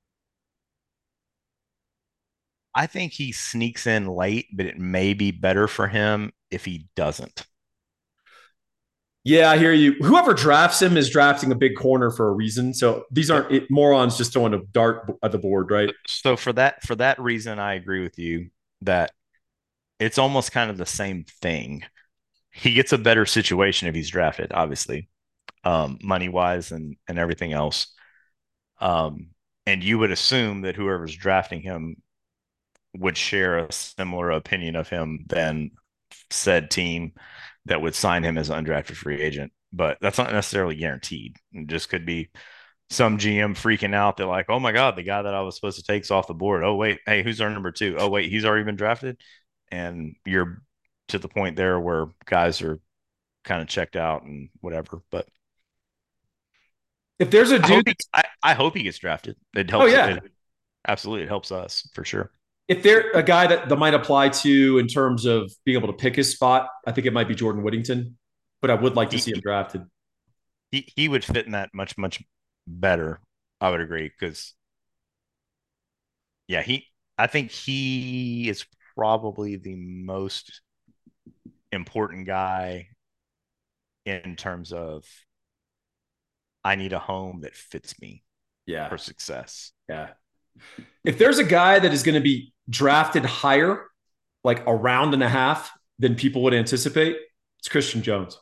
I think he sneaks in late, but it may be better for him if he doesn't.
Yeah, I hear you. Whoever drafts him is drafting a big corner for a reason. So these aren't morons just throwing a dart at the board, right?
So for that reason, I agree with you that it's almost kind of the same thing. He gets a better situation if he's drafted, obviously, money wise and everything else. And you would assume that whoever's drafting him would share a similar opinion of him than said team that would sign him as an undrafted free agent. But that's not necessarily guaranteed. It just could be some GM freaking out. They're like, oh my God, the guy that I was supposed to take is off the board. Oh, wait. Hey, who's our number 2? Oh, wait, he's already been drafted. And you're to the point there where guys are kind of checked out and whatever. But
if there's a dude,
I hope he gets drafted. It helps.
Oh, yeah.
Absolutely. It helps us for sure.
If they're a guy that might apply to in terms of being able to pick his spot, I think it might be Jordan Whittington, but I would like to
He,
see him
he,
drafted.
he would fit in that much better. I would agree because yeah, I think he is probably the most important guy in terms of I need a home that fits me
Yeah.
for success.
Yeah. If there's a guy that is going to be drafted higher, like a round and a half than people would anticipate, it's Christian Jones.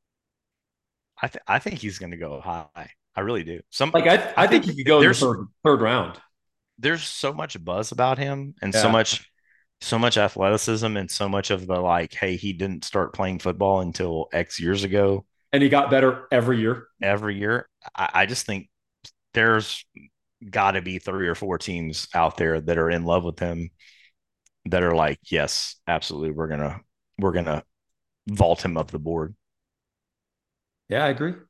I think he's going to go high. I really do.
Like
I
I think
think
he could go in the third round.
there's so much buzz about him and
Yeah.
so much athleticism and so much of the like, hey, he didn't start playing football until X years ago.
And he got better every year.
Every year, I just think there's got to be 3 or 4 teams out there that are in love with him that are like, yes, absolutely, we're gonna vault him up the board.
Yeah, I agree.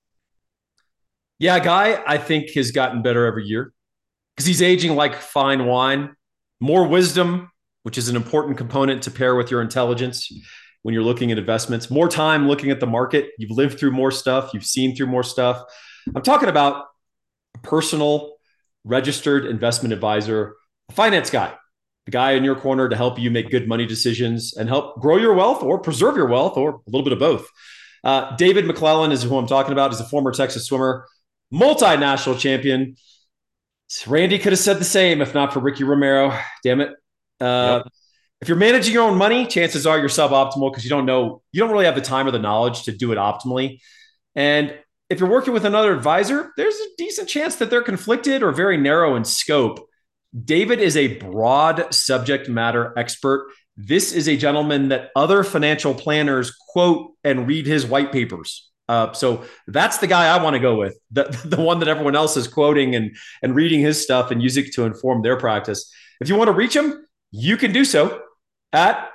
Yeah, guy, I think has gotten better every year because he's aging like fine wine. More wisdom, which is an important component to pair with your intelligence when you're looking at investments. More time looking at the market. You've lived through more stuff. You've seen through more stuff. I'm talking about a personal, registered investment advisor, a finance guy, the guy in your corner to help you make good money decisions and help grow your wealth or preserve your wealth or a little bit of both. David McClellan is who I'm talking about. He's a former Texas swimmer, multinational champion. Randy could have said the same if not for Ricky Romero. Damn it.
Yep.
If you're managing your own money, chances are you're suboptimal because you don't really have the time or the knowledge to do it optimally. And if you're working with another advisor, there's a decent chance that they're conflicted or very narrow in scope. David is a broad subject matter expert. This is a gentleman that other financial planners quote and read his white papers. So that's the guy I want to go with, the one that everyone else is quoting and reading his stuff and using it to inform their practice. If you want to reach him, you can do so at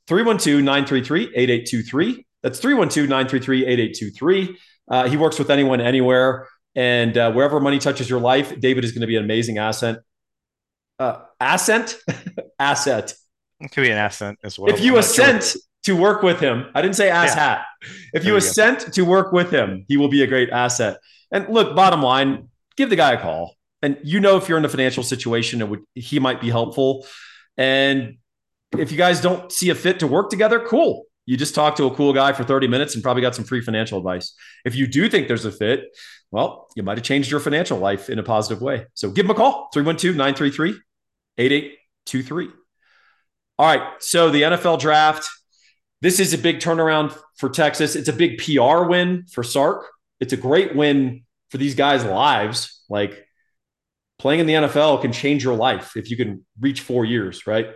312-933-8823. That's 312-933-8823. He works with anyone, anywhere. And wherever money touches your life, David is going to be an amazing asset. Ascent? Asset.
It could be an accent as well.
If you assent to work with him, I didn't say ass hat. If you assent to work with him, he will be a great asset. And look, bottom line, give the guy a call. And you know, if you're in a financial situation, he might be helpful. And if you guys don't see a fit to work together, cool. You just talk to a cool guy for 30 minutes and probably got some free financial advice. If you do think there's a fit, well, you might have changed your financial life in a positive way. So give him a call, 312-933-8823. All right. So the NFL draft, this is a big turnaround for Texas. It's a big PR win for Sark. It's a great win for these guys' lives. Like playing in the NFL can change your life if you can reach 4 years, right?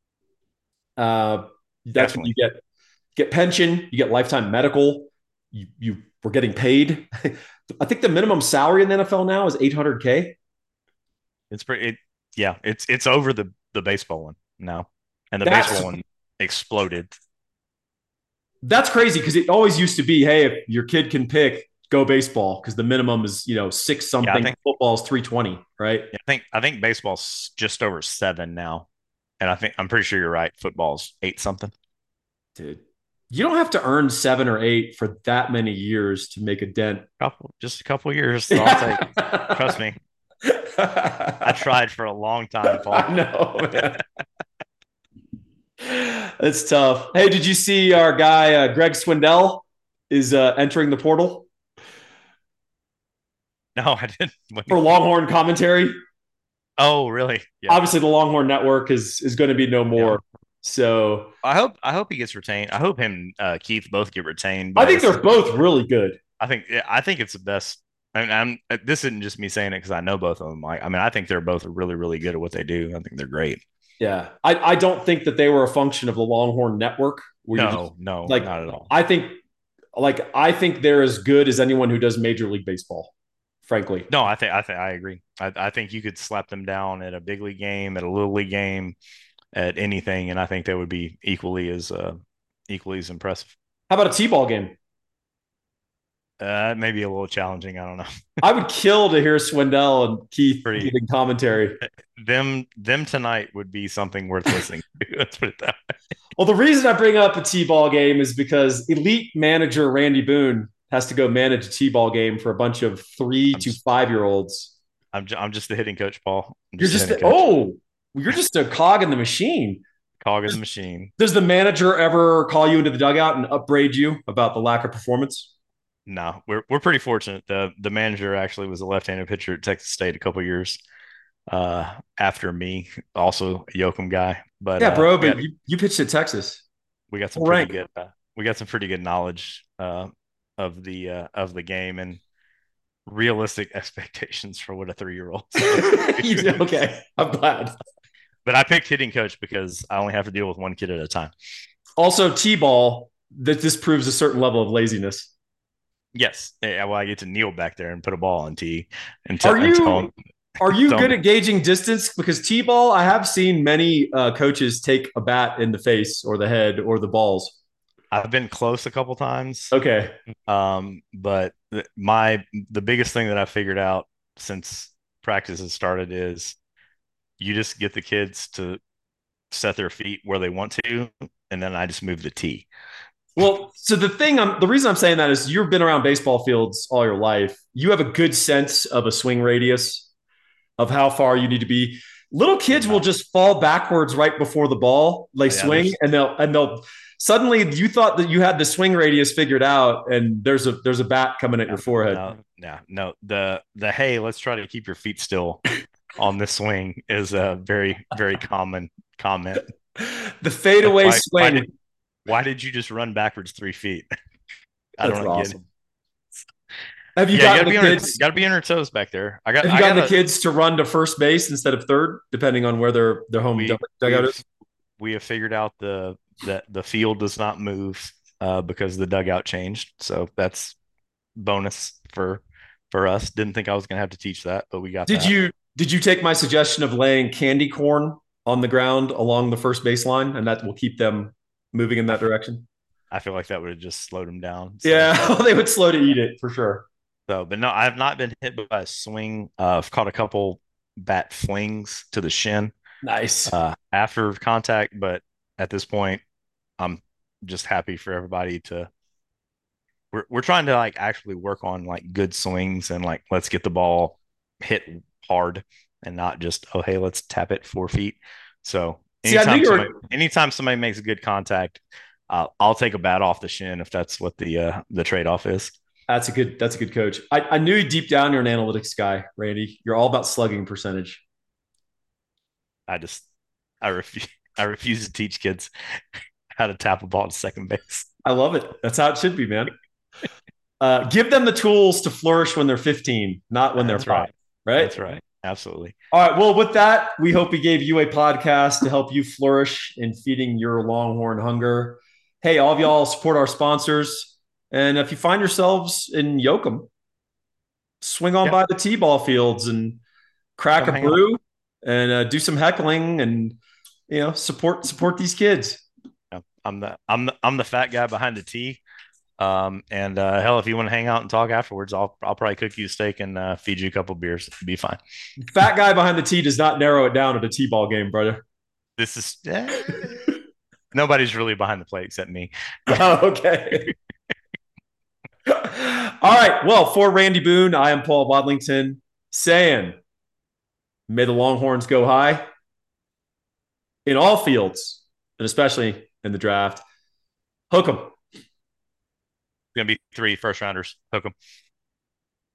That's when you get pension, you get lifetime medical. You were getting paid. I think the minimum salary in the NFL now is $800K.
It's pretty. It's over the baseball one now, and the baseball one exploded.
That's crazy because it always used to be, hey, if your kid can pick, go baseball because the minimum is six something. Yeah, football's 320, right?
I think baseball's just over 7 now, and I'm pretty sure you're right. Football's 8 something.
Dude, you don't have to earn 7 or 8 for that many years to make a dent.
Just a couple years. So I'll take. Trust me. I tried for a long time, Paul.
I know, man. It's tough. Hey, did you see our guy Greg Swindell is entering the portal?
No, I didn't.
For Longhorn commentary.
Oh, really?
Yeah. Obviously, the Longhorn Network is going to be no more. Yeah. So
I hope he gets retained. I hope him Keith both get retained.
I think they're both really good.
I think it's the best. This isn't just me saying it because I know both of them. I think they're both really, really good at what they do. I think they're great.
Yeah, I don't think that they were a function of the Longhorn Network.
No, not at all.
I think they're as good as anyone who does Major League Baseball. Frankly,
no, I agree. I think you could slap them down at a big league game, at a little league game, at anything, and I think they would be equally as impressive.
How about a T-ball game?
Maybe a little challenging. I don't know.
I would kill to hear Swindell and Keith giving commentary.
them tonight would be something worth listening to. Let's put it that way.
Well, the reason I bring up a T-ball game is because elite manager Randy Boone has to go manage a T-ball game for a bunch of 3 to 5 year olds.
I'm just the hitting coach, Paul. I'm
You're
just the
just
hitting coach.
you're just a cog in the machine.
Cog in the machine.
Does the manager ever call you into the dugout and upbraid you about the lack of performance?
No, we're pretty fortunate. The manager actually was a left-handed pitcher at Texas State a couple years after me, also a Yoakum guy. But
Yeah, bro. But you pitched at Texas.
we got some
Full
pretty
rank.
good we got some pretty good knowledge of the game and realistic expectations for what a 3-year-old.
You did okay. I'm glad.
But I picked hitting coach because I only have to deal with one kid at a time.
Also, T-ball. That this proves a certain level of laziness.
Yes, yeah, well, I get to kneel back there and put a ball on tee and
Are
and tell
you
him.
are you
Tell
good
him.
at gauging distance? Because T-ball, I have seen many coaches take a bat in the face or the head or the balls.
I've been close a couple times.
Okay.
But the biggest thing that I figured out since practice has started is you just get the kids to set their feet where they want to, and then I just move the tee.
Well, so the reason I'm saying that is you've been around baseball fields all your life. You have a good sense of a swing radius of how far you need to be. Little kids will just fall backwards right before the ball, like
Yeah,
swing, and they'll suddenly you thought that you had the swing radius figured out, and there's a bat coming at your forehead.
no. The hey, let's try to keep your feet still on this swing is a very, very common comment.
The fadeaway
Why,
swing.
why did you just run backwards 3 feet? I
That's
don't
awesome.
get it.
Have you
Yeah,
gotten the kids?
got to be on your toes back there.
Have you gotten the kids to run to first base instead of third, depending on where their home dugout is?
We have figured out that the field does not move because the dugout changed. So that's bonus for us. Didn't think I was gonna have to teach that, but we got
Did
that.
you take my suggestion of laying candy corn on the ground along the first baseline, and that will keep them moving in that direction?
I feel like that would have just slowed them down.
So. Yeah, they would slow to eat it for sure.
So, but no, I have not been hit by a swing. I've caught a couple bat flings to the shin.
Nice.
After contact, but at this point, I'm just happy for everybody to. We're trying to like actually work on like good swings and like let's get the ball hit hard and not just oh hey let's tap it 4 feet. So anytime somebody makes a good contact, I'll take a bat off the shin if that's what the trade off is.
That's a good coach. I knew deep down you're an analytics guy, Randy. You're all about slugging percentage.
I refuse to teach kids how to tap a ball to second base.
I love it. That's how it should be, man. Give them the tools to flourish when they're 15, not when they're 5. Right?
That's right. Absolutely.
All right. Well, with that, we hope we gave you a podcast to help you flourish in feeding your Longhorn hunger. Hey, all of y'all support our sponsors. And if you find yourselves in Yoakum, swing on by the T-ball fields and crack a brew and do some heckling and support these kids.
I'm the fat guy behind the tee. And hell, if you want to hang out and talk afterwards, I'll probably cook you a steak and feed you a couple beers. It'd be fine.
Fat guy behind the tee does not narrow it down at a T-ball game, brother.
This is nobody's really behind the plate except me.
Oh, okay. All right. Well, for Randy Boone, I am Paul Wadlington saying, may the Longhorns go high in all fields, and especially in the draft. Hook 'em.
It's going to be 3 first rounders. Hook 'em.